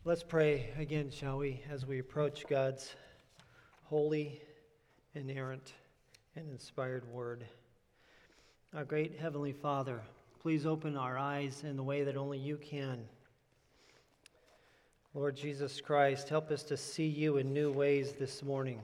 Let's pray again, shall we, as we approach God's holy, inerrant, and inspired word. Our great Heavenly Father, please open our eyes in the way that only you can. Lord Jesus Christ, help us to see you in new ways this morning.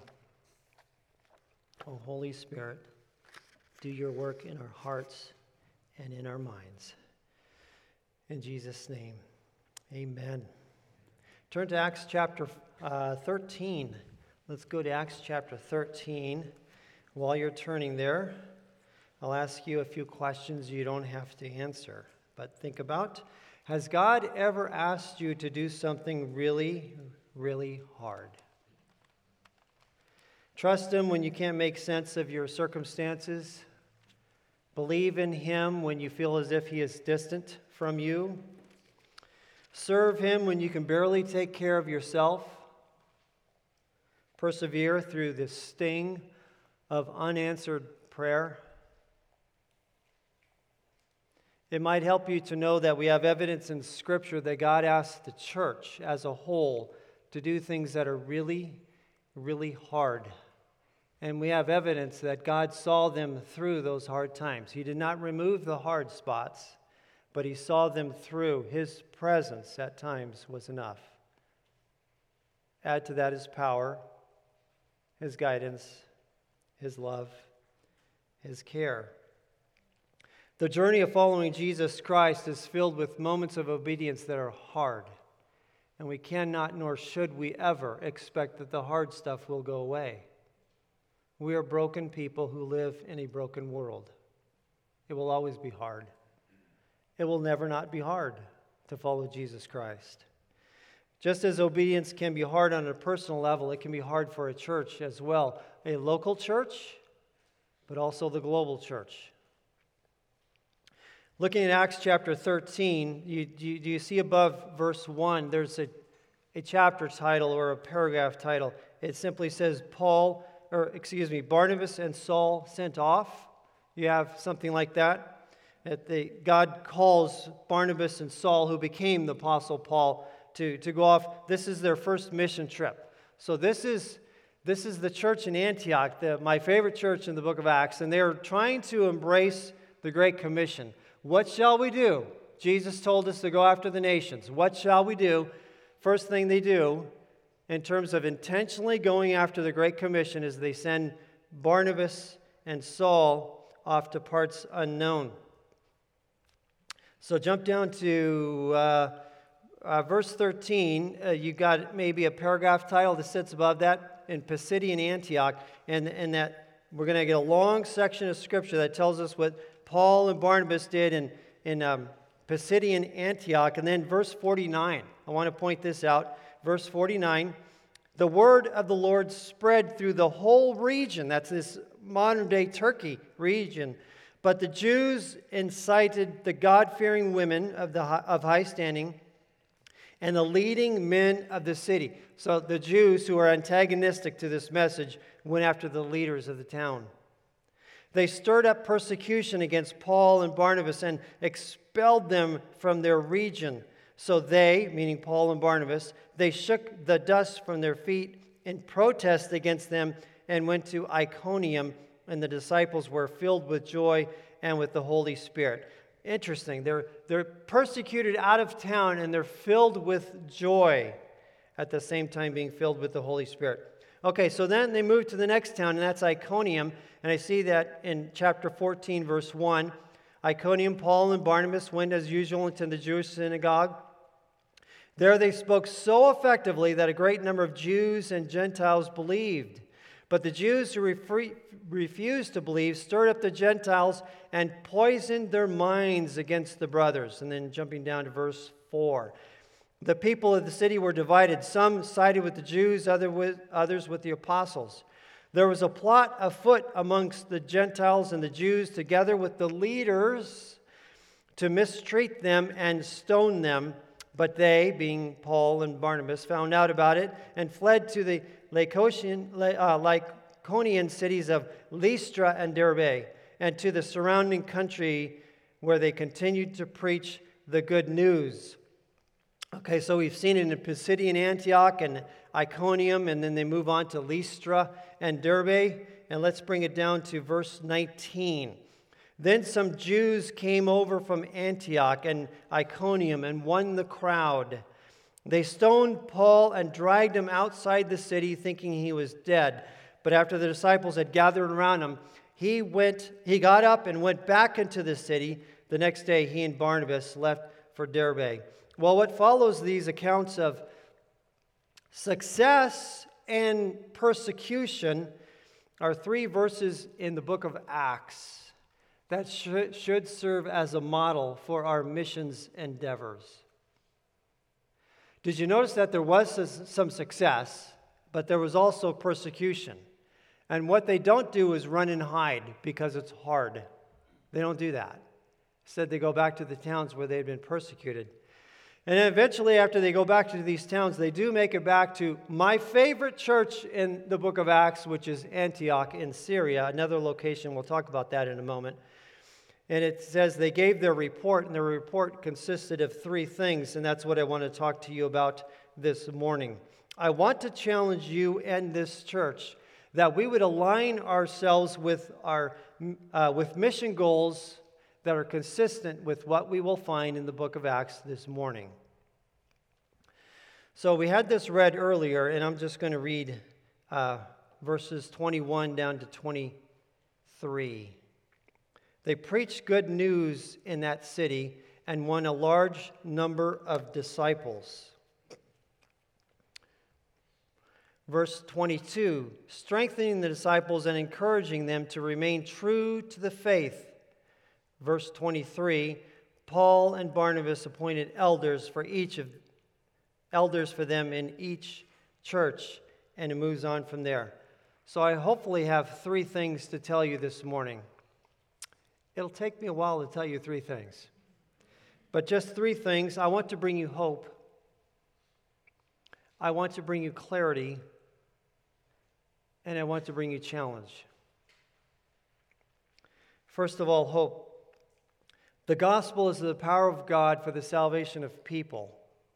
Oh, Holy Spirit, do your work in our hearts and in our minds. In Jesus' name, amen. Turn to Acts chapter 13. Let's go to Acts chapter 13. While you're turning there, I'll ask you a few questions you don't have to answer, but think about. Has God ever asked you to do something really, really hard? Trust Him when you can't make sense of your circumstances. Believe in Him when you feel as if He is distant from you. Serve Him when you can barely take care of yourself. Persevere through the sting of unanswered prayer. It might help you to know that we have evidence in Scripture that God asked the church as a whole to do things that are really, really hard. And we have evidence that God saw them through those hard times. He did not remove the hard spots, but He saw them through. His presence at times was enough. Add to that His power, His guidance, His love, His care. The journey of following Jesus Christ is filled with moments of obedience that are hard. And we cannot nor should we ever expect that the hard stuff will go away. We are broken people who live in a broken world. It will always be hard. It will never not be hard to follow Jesus Christ. Just as obedience can be hard on a personal level, it can be hard for a church as well. A local church, but also the global church. Looking at Acts chapter 13, do you see above verse 1, there's a chapter title or a paragraph title. It simply says Barnabas and Saul sent off. You have something like that. God calls Barnabas and Saul, who became the Apostle Paul, to go off. This is their first mission trip. So this is the church in Antioch, my favorite church in the book of Acts, and they're trying to embrace the Great Commission. What shall we do? Jesus told us to go after the nations. What shall we do? First thing they do, in terms of intentionally going after the Great Commission, is they send Barnabas and Saul off to parts unknown. So jump down to verse 13. You got maybe a paragraph title that sits above that, in Pisidian Antioch, and that we're going to get a long section of Scripture that tells us what Paul and Barnabas did in Pisidian Antioch. And then verse 49, I want to point this out. Verse 49, the word of the Lord spread through the whole region. That's this modern-day Turkey region. But the Jews incited the God-fearing women of high standing and the leading men of the city. So the Jews who are antagonistic to this message went after the leaders of the town. They stirred up persecution against Paul and Barnabas and expelled them from their region. So they, meaning Paul and Barnabas, they shook the dust from their feet in protest against them and went to Iconium, and the disciples were filled with joy and with the Holy Spirit. Interesting. They're persecuted out of town and they're filled with joy at the same time being filled with the Holy Spirit. Okay, so then they move to the next town, and that's Iconium. And I see that in chapter 14, verse 1. Iconium, Paul and Barnabas went as usual into the Jewish synagogue. There they spoke so effectively that a great number of Jews and Gentiles believed. But the Jews who refused to believe stirred up the Gentiles and poisoned their minds against the brothers. And then jumping down to verse 4. The people of the city were divided. Some sided with the Jews, others with the apostles. There was a plot afoot amongst the Gentiles and the Jews, together with the leaders, to mistreat them and stone them. But they, being Paul and Barnabas, found out about it and fled to the Lycaonian cities of Lystra and Derbe, and to the surrounding country, where they continued to preach the good news. Okay, so we've seen it in Pisidian Antioch and Iconium, and then they move on to Lystra and Derbe. And let's bring it down to verse 19. Then some Jews came over from Antioch and Iconium and won the crowd. They stoned Paul and dragged him outside the city, thinking he was dead. But after the disciples had gathered around him, he got up and went back into the city. The next day, he and Barnabas left for Derbe. Well, what follows these accounts of success and persecution are 3 verses in the book of Acts that should serve as a model for our missions endeavors. Did you notice that there was some success, but there was also persecution? And what they don't do is run and hide because it's hard. They don't do that. Instead, they go back to the towns where they've been persecuted. And then eventually, after they go back to these towns, they do make it back to my favorite church in the book of Acts, which is Antioch in Syria, another location. We'll talk about that in a moment. And it says they gave their report, and their report consisted of 3 things, and that's what I want to talk to you about this morning. I want to challenge you and this church that we would align ourselves with with mission goals that are consistent with what we will find in the book of Acts this morning. So we had this read earlier, and I'm just going to read verses 21 down to 23. They preached good news in that city and won a large number of disciples. Verse 22, strengthening the disciples and encouraging them to remain true to the faith. Verse 23, Paul and Barnabas appointed elders for them in each church, and it moves on from there. So I hopefully have 3 things to tell you this morning. It'll take me a while to tell you 3 things, but just 3 things. I want to bring you hope. I want to bring you clarity, and I want to bring you challenge. First of all, hope. The gospel is the power of God for the salvation of people.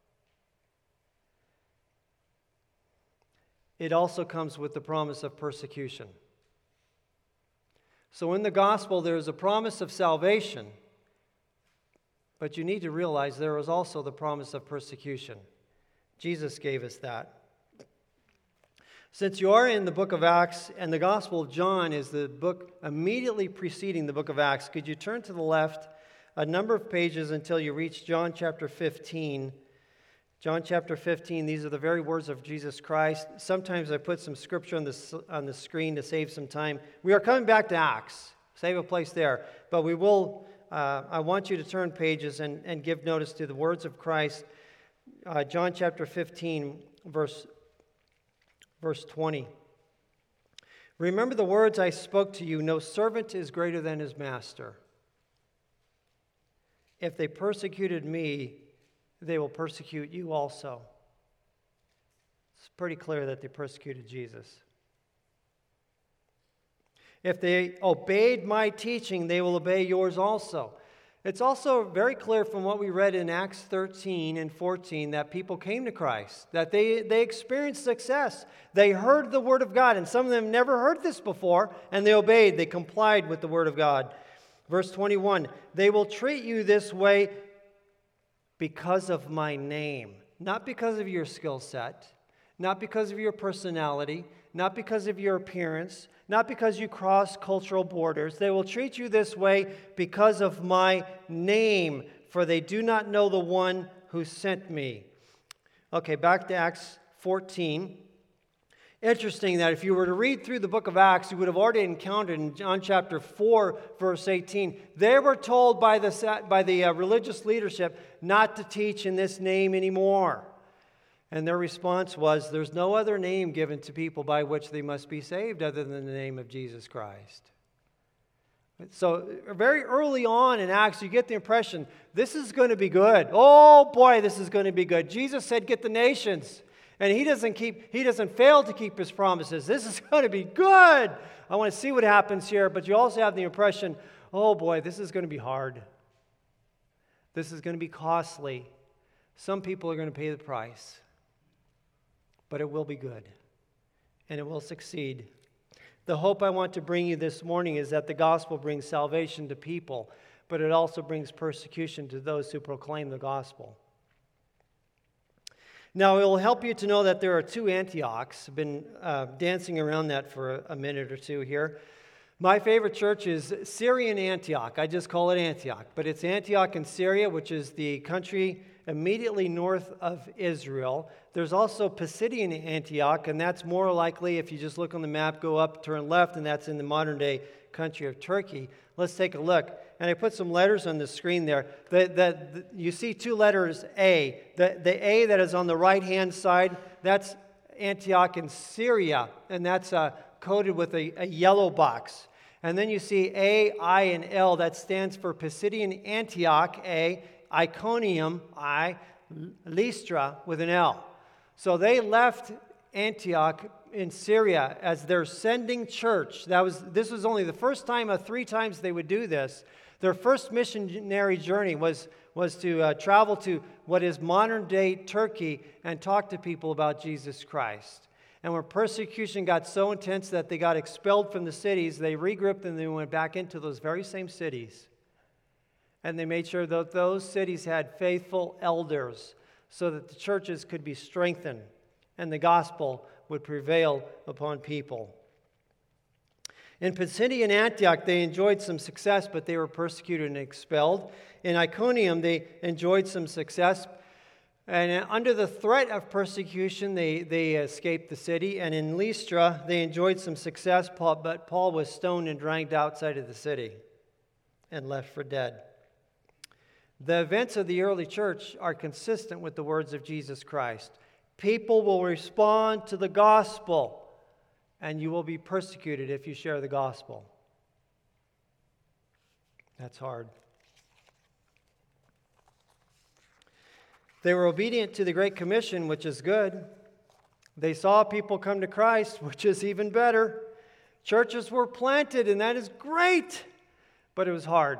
It also comes with the promise of persecution. So in the gospel, there is a promise of salvation, but you need to realize there is also the promise of persecution. Jesus gave us that. Since you are in the book of Acts, and the Gospel of John is the book immediately preceding the book of Acts, could you turn to the left a number of pages until you reach John chapter 15. John chapter 15, these are the very words of Jesus Christ. Sometimes I put some scripture on the screen to save some time. We are coming back to Acts. Save a place there. But we will, I want you to turn pages and give notice to the words of Christ. John chapter 15, verse 20. Remember the words I spoke to you, no servant is greater than his master. If they persecuted me, they will persecute you also. It's pretty clear that they persecuted Jesus. If they obeyed my teaching, they will obey yours also. It's also very clear from what we read in Acts 13 and 14 that people came to Christ, that they experienced success. They heard the word of God, and some of them never heard this before, and they obeyed. They complied with the word of God. Verse 21, they will treat you this way because of my name, not because of your skill set, not because of your personality, not because of your appearance, not because you cross cultural borders. They will treat you this way because of my name, for they do not know the one who sent me. Okay, back to Acts 14. Interesting that if you were to read through the book of Acts, you would have already encountered in John chapter 4, verse 18, they were told by the religious leadership not to teach in this name anymore. And their response was, there's no other name given to people by which they must be saved other than the name of Jesus Christ. So very early on in Acts, you get the impression, this is going to be good. Oh boy, this is going to be good. Jesus said, get the nations. And he doesn't fail to keep his promises. This is going to be good. I want to see what happens here. But you also have the impression, oh boy, this is going to be hard. This is going to be costly. Some people are going to pay the price, but it will be good, and it will succeed. The hope I want to bring you this morning is that the gospel brings salvation to people, but it also brings persecution to those who proclaim the gospel. Now, it will help you to know that there are two Antiochs. I've been dancing around that for a minute or two here. My favorite church is Syrian Antioch. I just call it Antioch. But it's Antioch in Syria, which is the country immediately north of Israel. There's also Pisidian Antioch, and that's more likely, if you just look on the map, go up, turn left, and that's in the modern-day country of Turkey. Let's take a look. And I put some letters on the screen there. You see two letters A. The A that is on the right-hand side, that's Antioch in Syria, and that's coded with a yellow box. And then you see A, I, and L. That stands for Pisidian Antioch, A, Iconium, I, Lystra with an L. So they left Antioch in Syria as their sending church. This was only the first time of 3 times they would do this. Their first missionary journey was to travel to what is modern-day Turkey and talk to people about Jesus Christ. And when persecution got so intense that they got expelled from the cities, they regrouped and they went back into those very same cities. And they made sure that those cities had faithful elders so that the churches could be strengthened and the gospel would prevail upon people. In Pisidian Antioch, they enjoyed some success, but they were persecuted and expelled. In Iconium, they enjoyed some success, and under the threat of persecution, they escaped the city. And in Lystra, they enjoyed some success, but Paul was stoned and dragged outside of the city and left for dead. The events of the early church are consistent with the words of Jesus Christ. People will respond to the gospel, and you will be persecuted if you share the gospel. That's hard. They were obedient to the Great Commission, which is good. They saw people come to Christ, which is even better. Churches were planted, and that is great, but it was hard.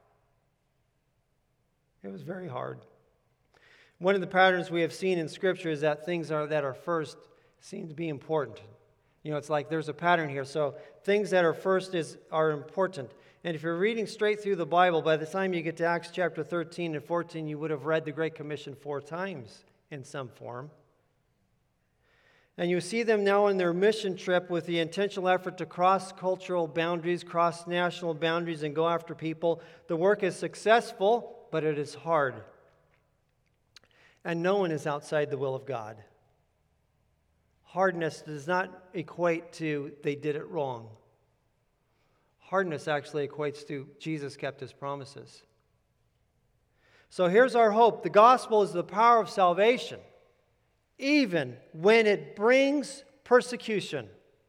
It was very hard. One of the patterns we have seen in Scripture is that things that are first seem to be important. It's like there's a pattern here. So things that are first are important. And if you're reading straight through the Bible, by the time you get to Acts chapter 13 and 14, you would have read the Great Commission 4 times in some form. And you see them now on their mission trip with the intentional effort to cross cultural boundaries, cross national boundaries, and go after people. The work is successful, but it is hard. And no one is outside the will of God. Hardness does not equate to they did it wrong. Hardness actually equates to Jesus kept his promises. So here's our hope. The gospel is the power of salvation, even when it brings persecution.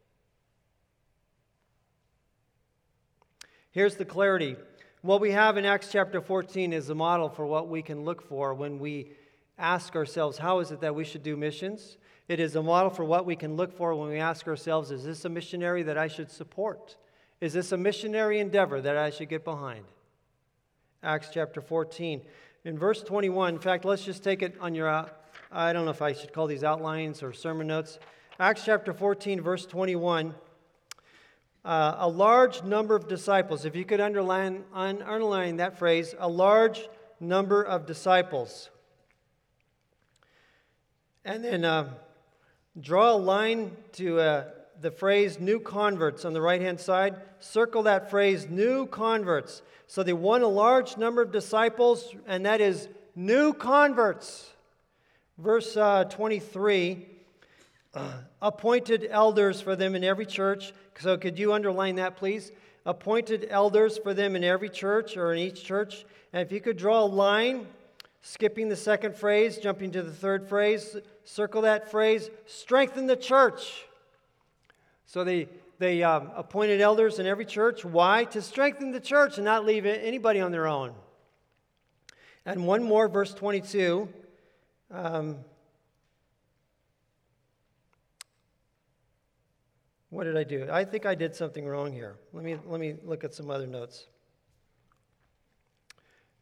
Here's the clarity. What we have in Acts chapter 14 is a model for what we can look for when we ask ourselves, how is it that we should do missions? It is a model for what we can look for when we ask ourselves, is this a missionary that I should support? Is this a missionary endeavor that I should get behind? Acts chapter 14. In verse 21, in fact, let's just take it on your, I don't know if I should call these outlines or sermon notes. Acts chapter 14, verse 21. A large number of disciples. If you could underline that phrase, a large number of disciples. And then draw a line to the phrase new converts on the right-hand side. Circle that phrase new converts. So they won a large number of disciples, and that is new converts. Verse 23, appointed elders for them in every church. So could you underline that, please? Appointed elders for them in every church or in each church. And if you could draw a line, skipping the second phrase, jumping to the third phrase, circle that phrase, strengthen the church. So they appointed elders in every church. Why? To strengthen the church and not leave anybody on their own. And one more, verse 22. What did I do? I think I did something wrong here. Let me look at some other notes.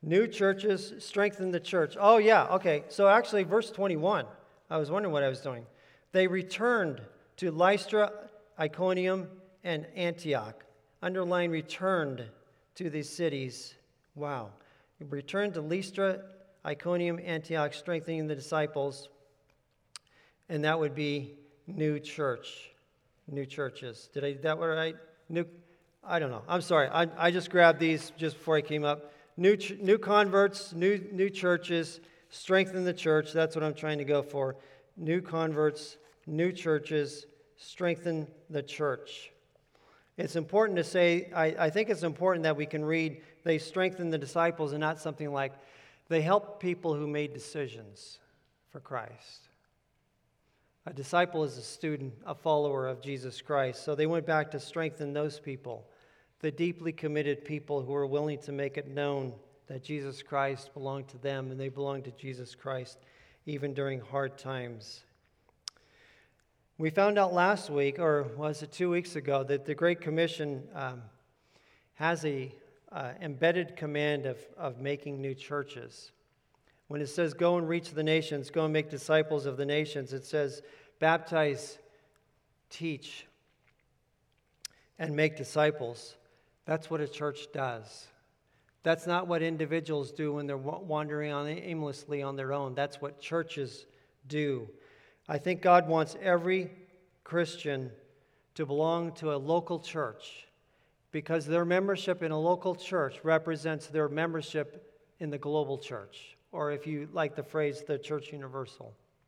New churches strengthen the church. Oh, yeah, okay. So actually, verse 21, I was wondering what I was doing. They returned to Lystra, Iconium, and Antioch. Underline returned to these cities. Wow. Returned to Lystra, Iconium, Antioch, strengthening the disciples. And that would be new church. New churches. Did I do that right? I don't know. I'm sorry. I just grabbed these just before I came up. New converts, new churches, strengthen the church. That's what I'm trying to go for. New converts, new churches, strengthen the church. It's important to say, I think it's important that we can read, they strengthen the disciples and not something like, they help people who made decisions for Christ. A disciple is a student, a follower of Jesus Christ. So they went back to strengthen those people, the deeply committed people who were willing to make it known that Jesus Christ belonged to them and they belonged to Jesus Christ even during hard times. We found out last week, or was it 2 weeks ago, that the Great Commission has a embedded command of making new churches. When it says, go and reach the nations, go and make disciples of the nations, it says, baptize, teach, and make disciples. That's what a church does. That's not what individuals do when they're wandering aimlessly on their own. That's what churches do. I think God wants every Christian to belong to a local church because their membership in a local church represents their membership in the global church, or if you like the phrase, the church universal.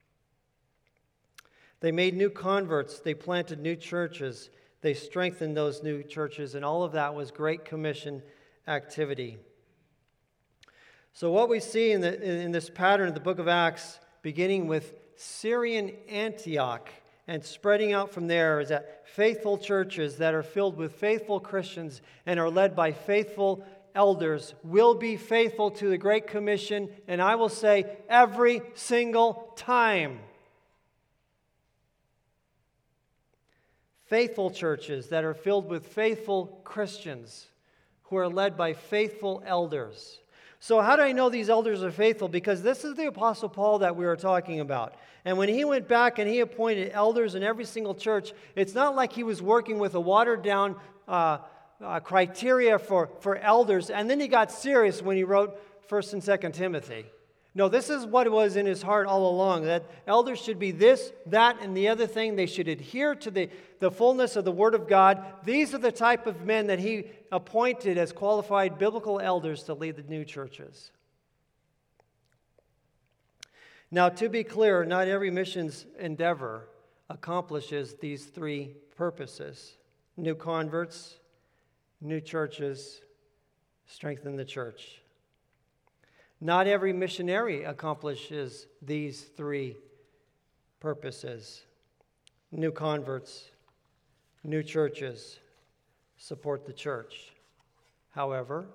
They made new converts. They planted new churches. They strengthened those new churches, and all of that was Great Commission activity. So what we see in this pattern of the book of Acts, beginning with Syrian Antioch and spreading out from there, is that faithful churches that are filled with faithful Christians and are led by faithful elders will be faithful to the Great Commission, and I will say every single time. Faithful churches that are filled with faithful Christians who are led by faithful elders. So how do I know these elders are faithful? Because this is the Apostle Paul that we were talking about. And when he went back and he appointed elders in every single church, it's not like he was working with a watered-down criteria for elders, and then he got serious when he wrote 1st and 2nd Timothy. No, this is what was in his heart all along, that elders should be this, that, and the other thing. They should adhere to the fullness of the Word of God. These are the type of men that he appointed as qualified biblical elders to lead the new churches. Now, to be clear, not every missions endeavor accomplishes these three purposes: new converts, new churches, strengthen the church. Not every missionary accomplishes these three purposes: new converts, new churches, support the church. However,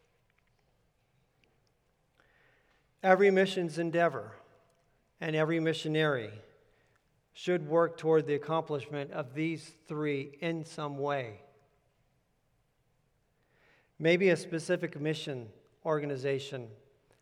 every missions endeavor and every missionary should work toward the accomplishment of these three in some way. Maybe a specific mission organization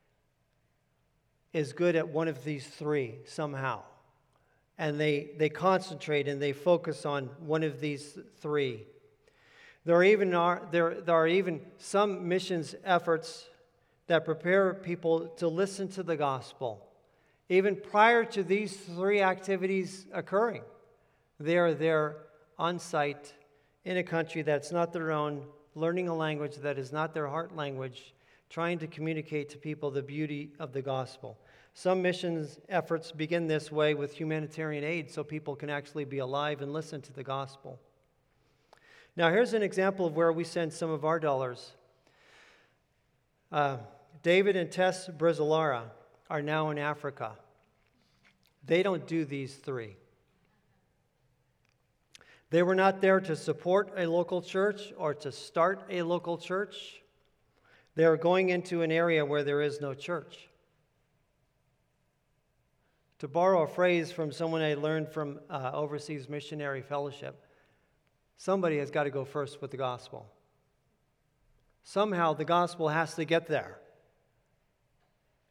is good at one of these three somehow, and they concentrate and they focus on one of these three. There are even some missions efforts that prepare people to listen to the gospel even prior to these three activities occurring. They are there on site in a country that's not their own, learning a language that is not their heart language, trying to communicate to people the beauty of the gospel. Some missions efforts begin this way with humanitarian aid so people can actually be alive and listen to the gospel. Now, here's an example of where we send some of our dollars. David and Tess Brizolara are now in Africa. They don't do these three. They were not there to support a local church or to start a local church. They are going into an area where there is no church. To borrow a phrase from someone I learned from Overseas Missionary Fellowship, somebody has got to go first with the gospel. Somehow the gospel has to get there.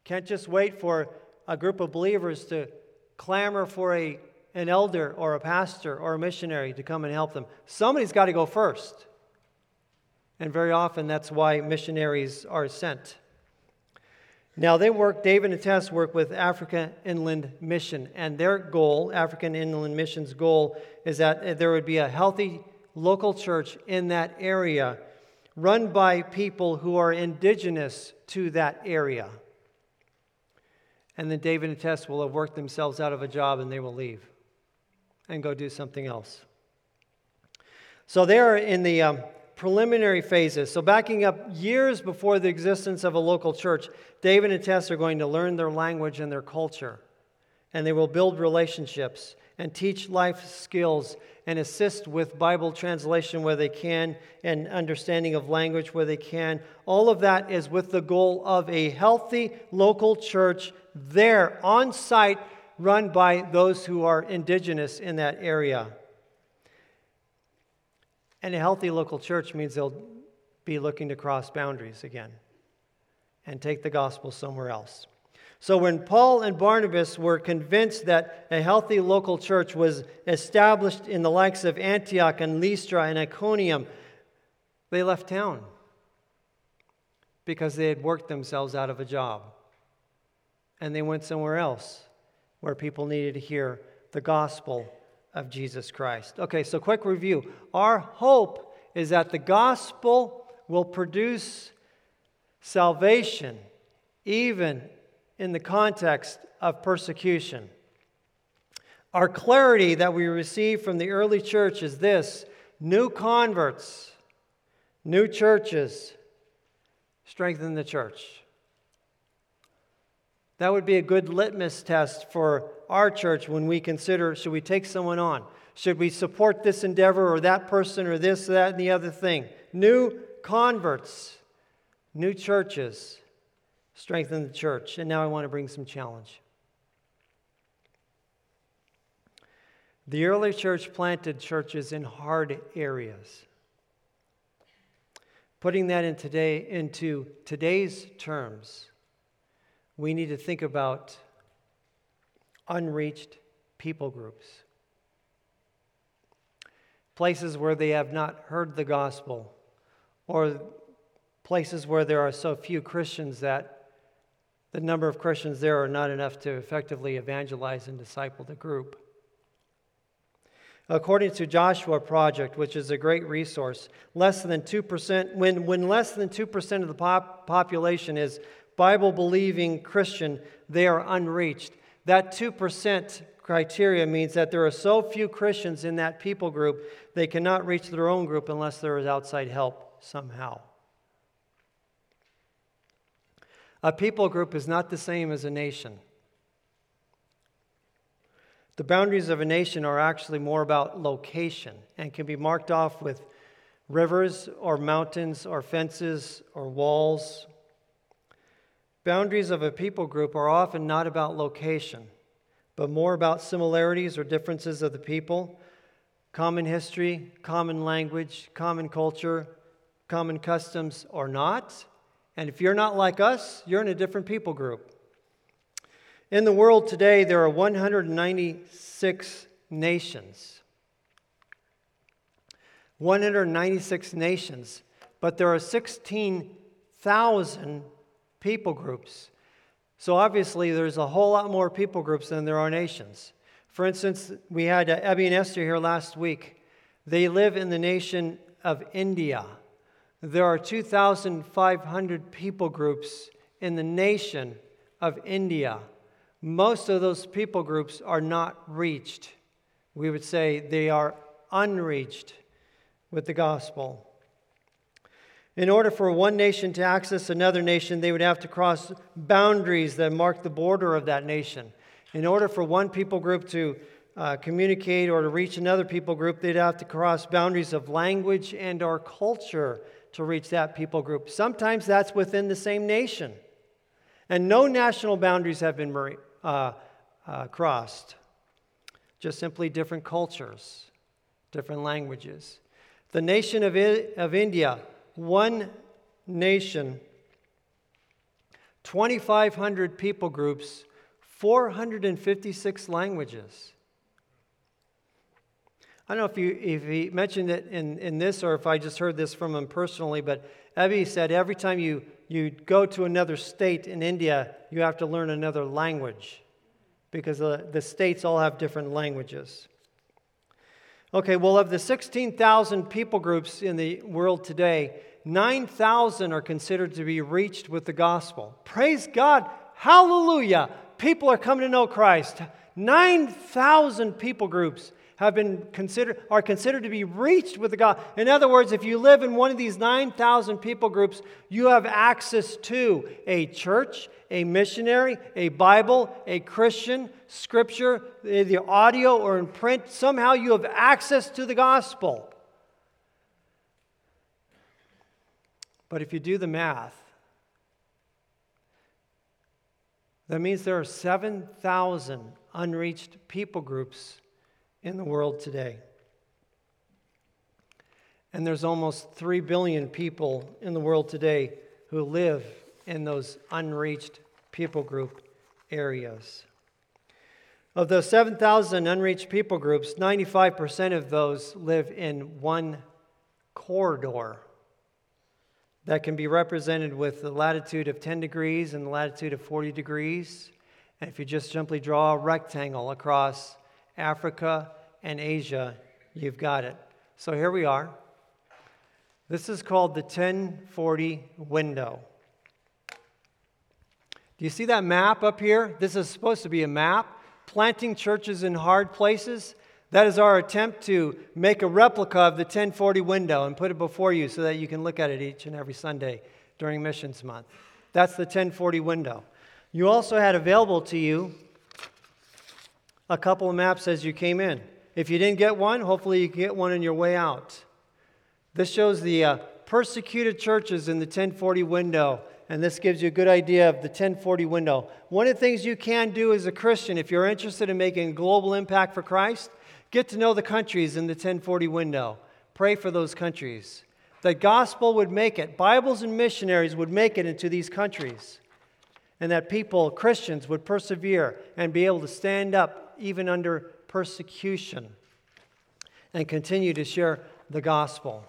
Can't just wait for a group of believers to clamor for an elder or a pastor or a missionary to come and help them. Somebody's got to go first. And very often that's why missionaries are sent. Now David and Tess work with Africa Inland Mission, and their goal, African Inland Mission's goal, is that there would be a healthy local church in that area run by people who are indigenous to that area. And then David and Tess will have worked themselves out of a job and they will leave and go do something else. So they are in the preliminary phases. So backing up years before the existence of a local church, David and Tess are going to learn their language and their culture. And they will build relationships and teach life skills and assist with Bible translation where they can and understanding of language where they can. All of that is with the goal of a healthy local church there on site run by those who are indigenous in that area. And a healthy local church means they'll be looking to cross boundaries again and take the gospel somewhere else. So when Paul and Barnabas were convinced that a healthy local church was established in the likes of Antioch and Lystra and Iconium, they left town because they had worked themselves out of a job. And they went somewhere else where people needed to hear the gospel of Jesus Christ. Okay, so quick review. Our hope is that the gospel will produce salvation even in the context of persecution. Our clarity that we receive from the early church is this: new converts, new churches, strengthen the church. That would be a good litmus test for our church when we consider, should we take someone on? Should we support this endeavor or that person or this, that, and the other thing? New converts, new churches, strengthen the church. And now I want to bring some challenge. The early church planted churches in hard areas. Putting that into today's terms, we need to think about unreached people groups. Places where they have not heard the gospel, or places where there are so few Christians that the number of Christians there are not enough to effectively evangelize and disciple the group. According to Joshua Project, which is a great resource, less than 2%, when less than 2% of the population is Bible-believing Christian, they are unreached. That 2% criteria means that there are so few Christians in that people group, they cannot reach their own group unless there is outside help somehow. A people group is not the same as a nation. The boundaries of a nation are actually more about location and can be marked off with rivers or mountains or fences or walls. Boundaries of a people group are often not about location, but more about similarities or differences of the people, common history, common language, common culture, common customs or not. And if you're not like us, you're in a different people group. In the world today, there are 196 nations. 196 nations, but there are 16,000 people groups. So obviously there's a whole lot more people groups than there are nations. For instance, we had Abby and Esther here last week. They live in the nation of India. There are 2,500 people groups in the nation of India. Most of those people groups are not reached. We would say they are unreached with the gospel. In order for one nation to access another nation, they would have to cross boundaries that mark the border of that nation. In order for one people group to communicate or to reach another people group, they'd have to cross boundaries of language and or culture to reach that people group. Sometimes that's within the same nation. And no national boundaries have been crossed. Just simply different cultures, different languages. The nation of India, one nation, 2,500 people groups, 456 languages. I don't know if he mentioned it in this or if I just heard this from him personally, but Ebby said every time you go to another state in India, you have to learn another language because the states all have different languages. Okay, well, of the 16,000 people groups in the world today, 9,000 are considered to be reached with the gospel. Praise God. Hallelujah. People are coming to know Christ. 9,000 people groups are considered to be reached with the gospel. In other words, if you live in one of these 9,000 people groups, you have access to a church, a missionary, a Bible, a Christian, Scripture, the audio or in print. Somehow you have access to the gospel. But if you do the math, that means there are 7,000 unreached people groups in the world today. And there's almost 3 billion people in the world today who live in those unreached people group areas. Of those 7,000 unreached people groups, 95% of those live in one corridor that can be represented with the latitude of 10 degrees and the latitude of 40 degrees. And if you just simply draw a rectangle across Africa and Asia, you've got it. So here we are. This is called the 1040 window. Do you see that map up here? This is supposed to be a map. Planting churches in hard places. That is our attempt to make a replica of the 1040 window and put it before you so that you can look at it each and every Sunday during Missions Month. That's the 1040 window. You also had available to you a couple of maps as you came in. If you didn't get one, hopefully you can get one on your way out. This shows the persecuted churches in the 1040 window, and this gives you a good idea of the 1040 window. One of the things you can do as a Christian, if you're interested in making a global impact for Christ, get to know the countries in the 1040 window. Pray for those countries. The gospel would make it. Bibles and missionaries would make it into these countries. And that people, Christians, would persevere and be able to stand up even under persecution and continue to share the gospel.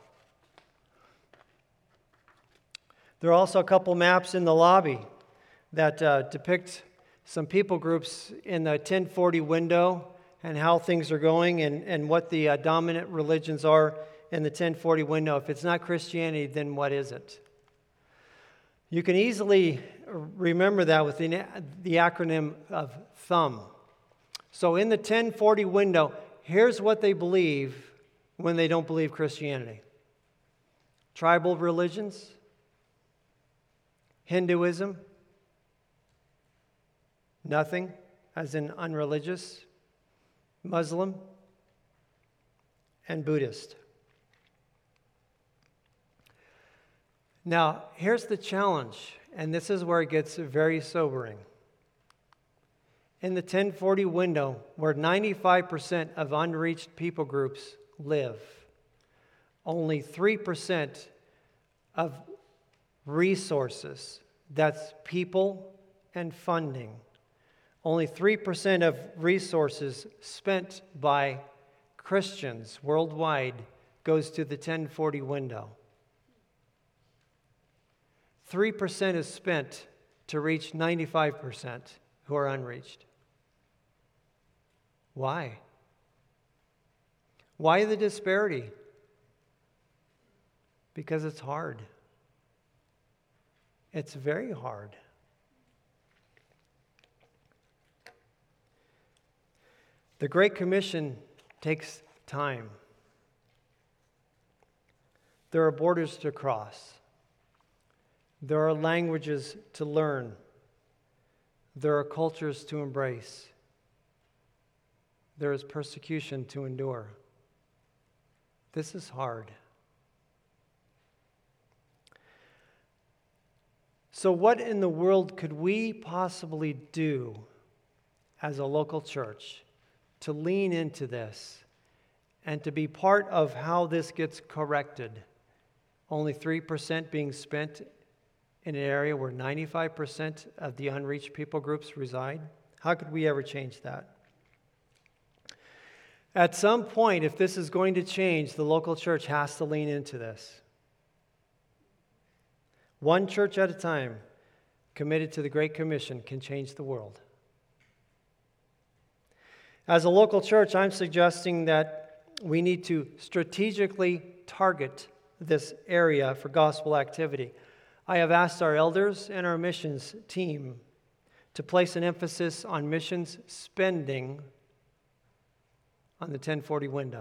There are also a couple maps in the lobby that depict some people groups in the 1040 window and how things are going and what the dominant religions are in the 1040 window. If it's not Christianity, then what is it? You can easily remember that with the acronym of THUMB. So in the 1040 window, here's what they believe when they don't believe Christianity. Tribal religions, Hinduism, nothing, as in unreligious, Muslim, and Buddhist. Now, here's the challenge, and this is where it gets very sobering. In the 1040 window, where 95% of unreached people groups live, only 3% of resources, that's people and funding, only 3% of resources spent by Christians worldwide goes to the 1040 window. 3% is spent to reach 95% who are unreached. Why? Why the disparity? Because it's hard. It's very hard. The Great Commission takes time. There are borders to cross. There are languages to learn. There are cultures to embrace. There is persecution to endure. This is hard. So what in the world could we possibly do as a local church to lean into this and to be part of how this gets corrected? Only 3% being spent in an area where 95% of the unreached people groups reside? How could we ever change that? At some point, if this is going to change, the local church has to lean into this. One church at a time, committed to the Great Commission, can change the world. As a local church, I'm suggesting that we need to strategically target this area for gospel activity. I have asked our elders and our missions team to place an emphasis on missions spending on the 1040 window.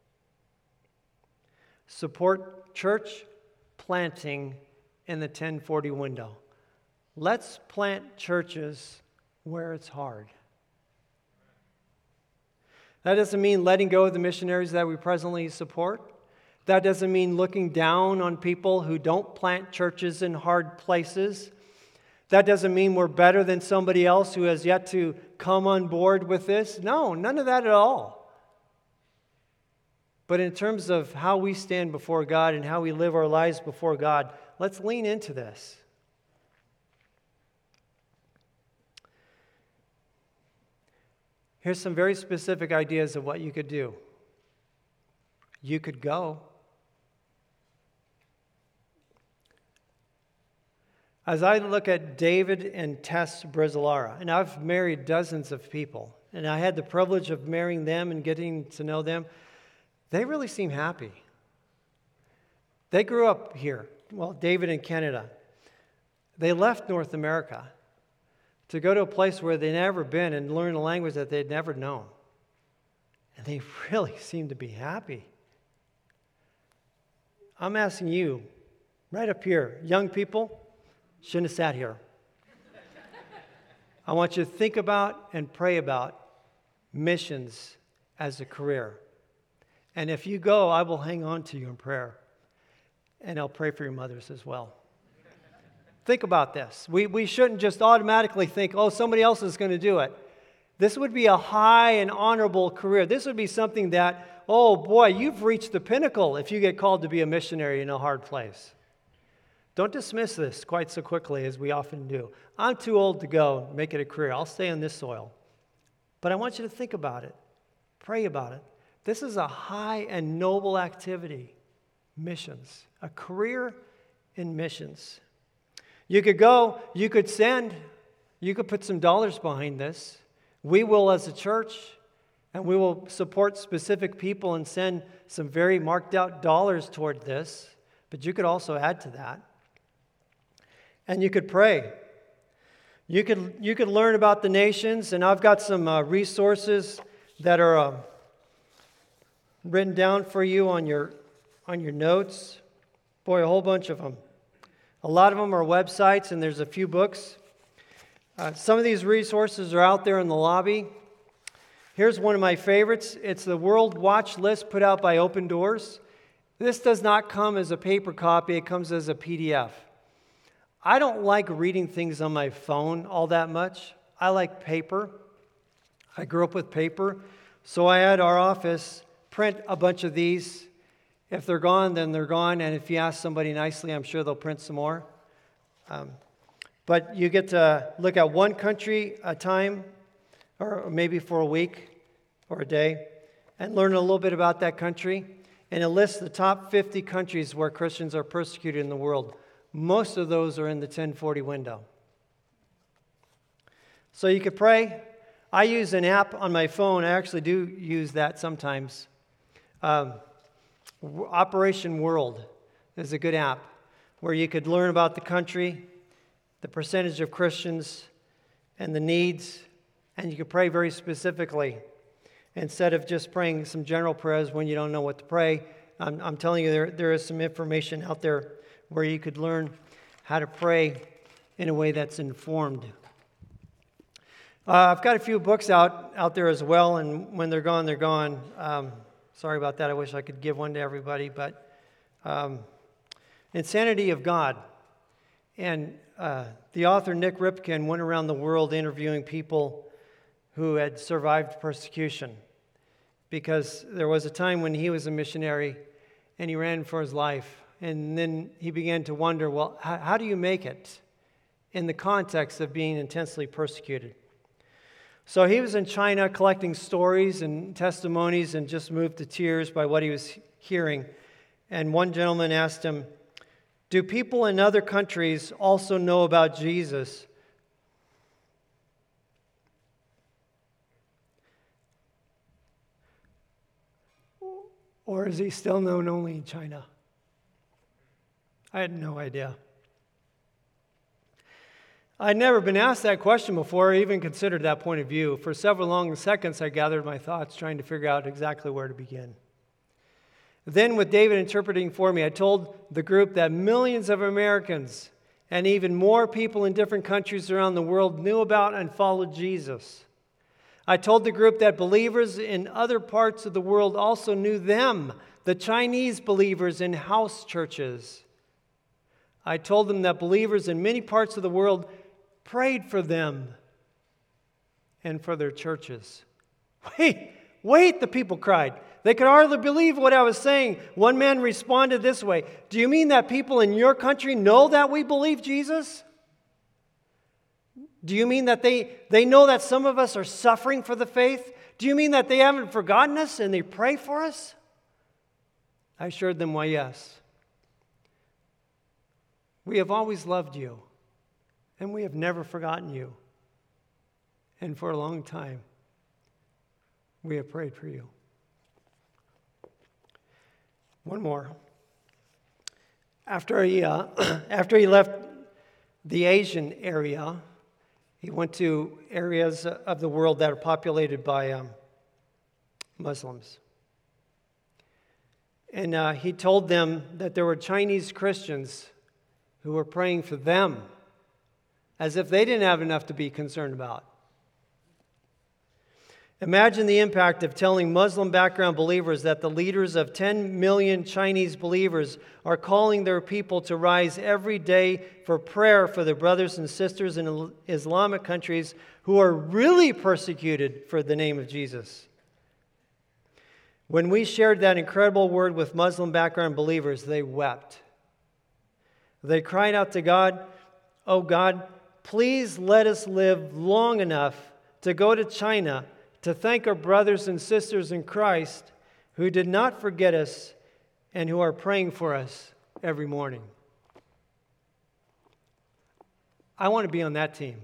Support church planting in the 1040 window. Let's plant churches where it's hard. That doesn't mean letting go of the missionaries that we presently support. That doesn't mean looking down on people who don't plant churches in hard places. That doesn't mean we're better than somebody else who has yet to come on board with this. No, none of that at all. But in terms of how we stand before God and how we live our lives before God, let's lean into this. Here's some very specific ideas of what you could do. You could go. As I look at David and Tess Brizolara, and I've married dozens of people, and I had the privilege of marrying them and getting to know them, they really seem happy. They grew up here. Well, David in Canada. They left North America to go to a place where they'd never been and learn a language that they'd never known. And they really seem to be happy. I'm asking you, right up here, young people, shouldn't have sat here. I want you to think about and pray about missions as a career. And if you go, I will hang on to you in prayer. And I'll pray for your mothers as well. Think about this. We shouldn't just automatically think, oh, somebody else is going to do it. This would be a high and honorable career. This would be something that, oh boy, you've reached the pinnacle if you get called to be a missionary in a hard place. Don't dismiss this quite so quickly as we often do. I'm too old to go make it a career. I'll stay on this soil. But I want you to think about it. Pray about it. This is a high and noble activity. Missions. A career in missions. You could go, you could send, you could put some dollars behind this. We will as a church, and we will support specific people and send some very marked out dollars toward this. But you could also add to that. And you could pray. You could learn about the nations, and I've got some resources that are written down for you on your notes. Boy, a whole bunch of them. A lot of them are websites, and there's a few books. Some of these resources are out there in the lobby. Here's one of my favorites. It's the World Watch List put out by Open Doors. This does not come as a paper copy. It comes as a PDF. I don't like reading things on my phone all that much. I like paper. I grew up with paper. So I had our office print a bunch of these. If they're gone, then they're gone. And if you ask somebody nicely, I'm sure they'll print some more. But you get to look at one country at a time, or maybe for a week or a day, and learn a little bit about that country. And it lists the top 50 countries where Christians are persecuted in the world. Most of those are in the 1040 window. So you could pray. I use an app on my phone. I actually do use that sometimes. Operation World is a good app where you could learn about the country, the percentage of Christians, and the needs, and you could pray very specifically instead of just praying some general prayers when you don't know what to pray. I'm telling you, there is some information out there where you could learn how to pray in a way that's informed. I've got a few books out there as well, and when they're gone, they're gone. Sorry about that. I wish I could give one to everybody, but Insanity of God. And the author Nick Ripken went around the world interviewing people who had survived persecution, because there was a time when he was a missionary and he ran for his life. And then he began to wonder, well, how do you make it? in the context of being intensely persecuted. So he was in China collecting stories and testimonies and just moved to tears by what he was hearing. And one gentleman asked him, "Do people in other countries also know about Jesus?" Or is he still known only in China? I had no idea. I'd never been asked that question before, or even considered that point of view. For several long seconds, I gathered my thoughts, trying to figure out exactly where to begin. Then, with David interpreting for me, I told the group that millions of Americans and even more people in different countries around the world knew about and followed Jesus. I told the group that believers in other parts of the world also knew them, the Chinese believers in house churches. I told them that believers in many parts of the world prayed for them and for their churches. Wait, the people cried. They could hardly believe what I was saying. One man responded this way, "Do you mean that people in your country know that we believe Jesus? Do you mean that they know that some of us are suffering for the faith? Do you mean that they haven't forgotten us and they pray for us?" I assured them, "Why, yes. We have always loved you, and we have never forgotten you. And for a long time, we have prayed for you." One more. After he left the Asian area, he went to areas of the world that are populated by Muslims. And he told them that there were Chinese Christians who were praying for them, as if they didn't have enough to be concerned about. Imagine the impact of telling Muslim background believers that the leaders of 10 million Chinese believers are calling their people to rise every day for prayer for their brothers and sisters in Islamic countries who are really persecuted for the name of Jesus. When we shared that incredible word with Muslim background believers, they wept. They cried out to God, "Oh God, please let us live long enough to go to China to thank our brothers and sisters in Christ who did not forget us and who are praying for us every morning." I want to be on that team.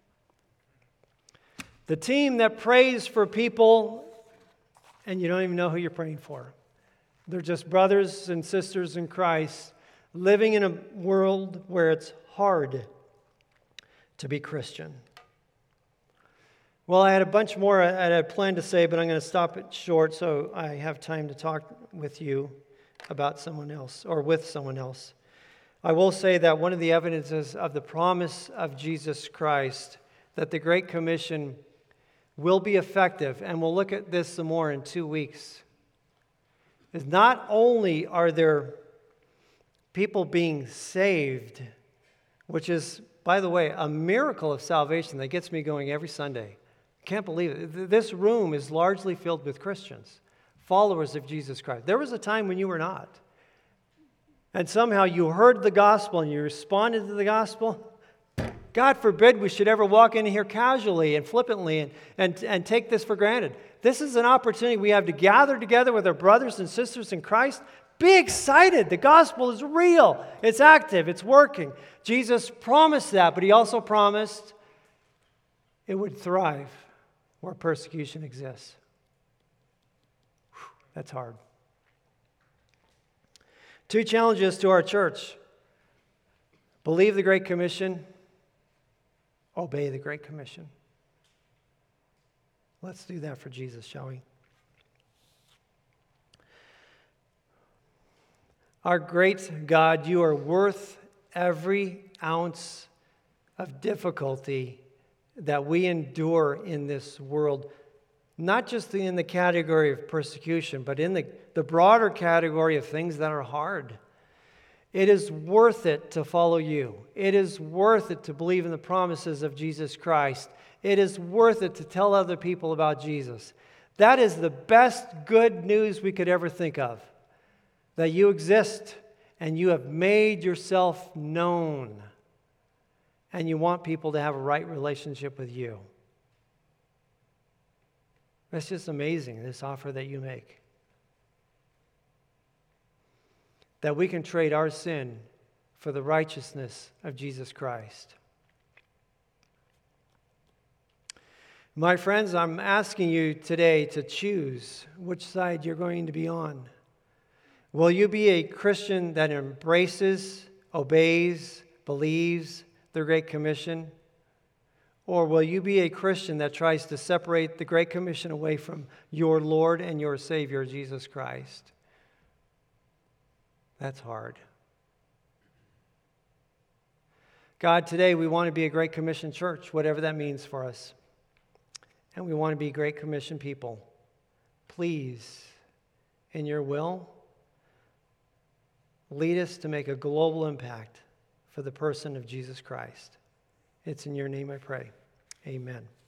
The team that prays for people and you don't even know who you're praying for. They're just brothers and sisters in Christ living in a world where it's hard to be Christian. Well, I had a bunch more I had planned to say, but I'm going to stop it short so I have time to talk with you about someone else or with someone else. I will say that one of the evidences of the promise of Jesus Christ, that the Great Commission will be effective, and we'll look at this some more in 2 weeks, is not only are there people being saved, which is, by the way, a miracle of salvation that gets me going every Sunday. Can't believe it. This room is largely filled with Christians, followers of Jesus Christ. There was a time when you were not. And somehow you heard the gospel and you responded to the gospel. God forbid we should ever walk in here casually and flippantly and take this for granted. This is an opportunity we have to gather together with our brothers and sisters in Christ. Be excited. The gospel is real. It's active. It's working. Jesus promised that, but he also promised it would thrive where persecution exists. That's hard. 2 challenges to our church. Believe the Great Commission. Obey the Great Commission. Let's do that for Jesus, shall we? Our great God, you are worth every ounce of difficulty that we endure in this world, not just in the category of persecution, but in the broader category of things that are hard. It is worth it to follow you. It is worth it to believe in the promises of Jesus Christ. It is worth it to tell other people about Jesus. That is the best good news we could ever think of, that you exist and you have made yourself known. and you want people to have a right relationship with you. That's just amazing, this offer that you make. That we can trade our sin for the righteousness of Jesus Christ. My friends, I'm asking you today to choose which side you're going to be on. Will you be a Christian that embraces, obeys, believes the Great Commission? Or will you be a Christian that tries to separate the Great Commission away from your Lord and your Savior, Jesus Christ? That's hard. God, today we want to be a Great Commission church, whatever that means for us. And we want to be Great Commission people. Please, in your will, lead us to make a global impact for the person of Jesus Christ. It's in your name I pray. Amen.